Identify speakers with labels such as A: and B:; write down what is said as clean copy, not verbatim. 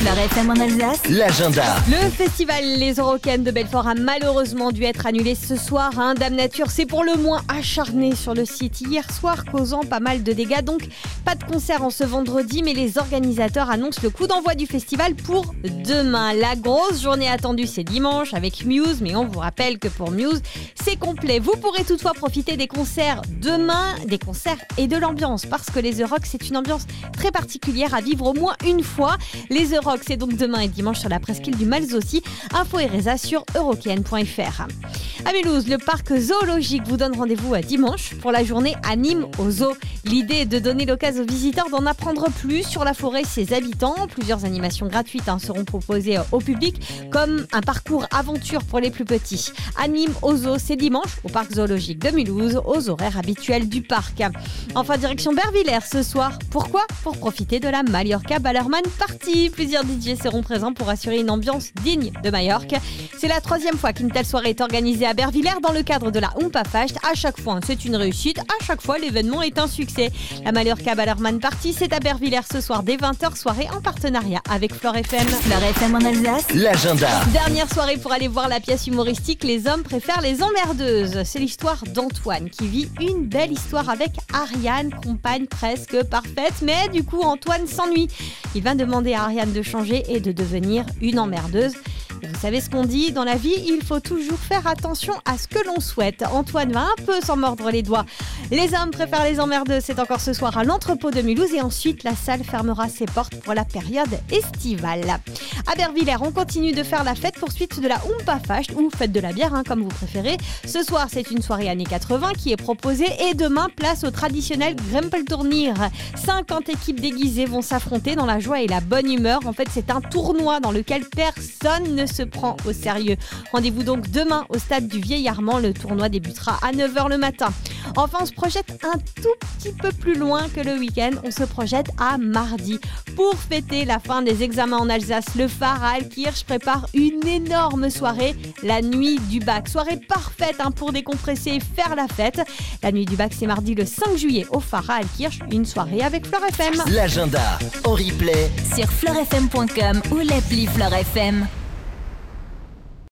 A: Fleur FM en Alsace,
B: l'agenda.
C: Le festival Les Eurocaines de Belfort a malheureusement dû être annulé ce soir. Dame Nature s'est pour le moins acharnée sur le site hier soir, causant pas mal de dégâts. Donc pas de concert en ce vendredi, mais les organisateurs annoncent le coup d'envoi du festival pour demain. La grosse journée attendue, c'est dimanche avec Muse, mais on vous rappelle que pour Muse, c'est complet. Vous pourrez toutefois profiter des concerts demain, des concerts et de l'ambiance, parce que les Euroc, c'est une ambiance très particulière à vivre au moins une fois. Les Euroc, c'est donc demain et dimanche sur la presqu'île du Malzossi. Info et résa sur eurocaine.fr. À Mulhouse, le parc zoologique vous donne rendez-vous à dimanche pour la journée Anime au zoo. L'idée est de donner l'occasion aux visiteurs d'en apprendre plus sur la forêt et ses habitants. Plusieurs animations gratuites seront proposées au public, comme un parcours aventure pour les plus petits. Anime au zoo, c'est dimanche au parc zoologique de Mulhouse, aux horaires habituels du parc. Enfin, direction Bervillers ce soir. Pourquoi ? Pour profiter de la Mallorca Ballermann Party. Plusieurs DJ seront présents pour assurer une ambiance digne de Majorque. C'est la 3e fois qu'une telle soirée est organisée à Bervillers dans le cadre de la Humpafest. À chaque fois, c'est une réussite. À chaque fois, l'événement est un succès. La Mallorca Ballermann Party, c'est à Bervillers ce soir dès 20h, soirée en partenariat avec Fleur FM.
A: Fleur FM en Alsace,
B: L'agenda.
C: Dernière soirée pour aller voir la pièce humoristique Les hommes préfèrent les emmerdeuses. C'est l'histoire d'Antoine qui vit une belle histoire avec Ariane, compagne presque parfaite, mais du coup Antoine s'ennuie. Il va demander à Ariane de changer et de devenir une emmerdeuse. Et vous savez ce qu'on dit, dans la vie, il faut toujours faire attention à ce que l'on souhaite. Antoine va un peu s'en mordre les doigts. Les hommes préfèrent les emmerdeuses, c'est encore ce soir à l'entrepôt de Mulhouse et ensuite la salle fermera ses portes pour la période estivale. À Bervillers, on continue de faire la fête, poursuite de la Humpafest ou fête de la bière, comme vous préférez. Ce soir, c'est une soirée années 80 qui est proposée et demain, place au traditionnel Grempelturnier. 50 équipes déguisées vont s'affronter dans la joie et la bonne humeur. En fait, c'est un tournoi dans lequel personne ne se prend au sérieux. Rendez-vous donc demain au stade du Vieil-Armand. Le tournoi débutera à 9h le matin. Enfin, on se projette un tout petit peu plus loin que le week-end. On se projette à mardi. Pour fêter la fin des examens en Alsace, le Phare à Altkirch prépare une énorme soirée, la nuit du bac. Soirée parfaite pour décompresser et faire la fête. La nuit du bac, c'est mardi le 5 juillet au Phare à Altkirch. Une soirée avec Fleur FM.
B: L'agenda en replay
A: sur fleurfm.com ou l'appli Fleur FM.